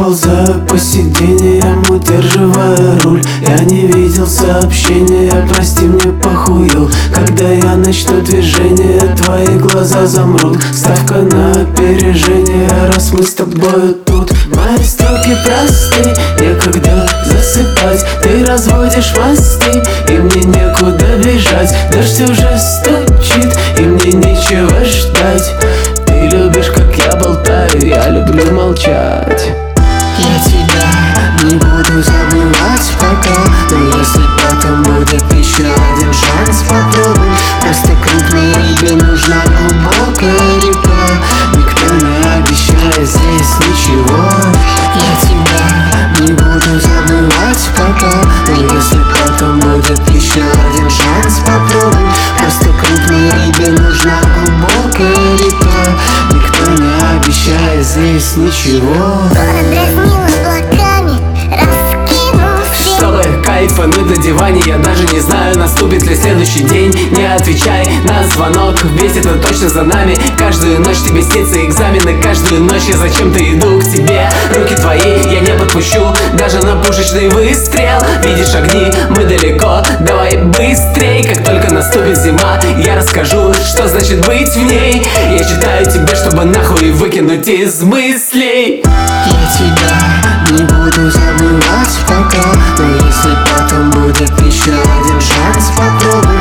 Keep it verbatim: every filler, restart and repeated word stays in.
ползаю по сиденьям, удерживая руль. Я не видел сообщения, прости, мне похую. Когда я начну движение, твои глаза замрут. Ставка на опережение, раз мы с тобою тут. Мои строки просты, некогда засыпать. Ты разводишь мосты, и мне некуда бежать. Дождь уже стучит, и мне нечего ждать. Ты любишь, как я болтаю, я люблю молчать. Я тебя не буду забывать пока, но если потом будет еще один шанс, попробуй. Просто крупной рыбе нужна глубокая река. Никто не обещает здесь ничего. Я тебя не буду забывать пока, но если потом будет еще один шанс, попробуй. Просто крупной рыбе нужна глубокая река. Никто не обещает здесь ничего. Чтобы кайфануть на диване, я даже не знаю, наступит ли следующий день. Не отвечай на звонок, ведь это точно за нами. Каждую ночь тебе снится экзамены, каждую ночь я зачем-то иду к тебе. Руки твои я не подпущу, даже на пушечный выстрел. Видишь огни, мы далеко, давай быстрей. Как только наступит зима, я расскажу, что значит быть в ней. Я читаю тебе, чтобы нахуй выкинуть из мыслей. Я тебя не буду забывать пока, но если потом будет еще один шанс, попробуй.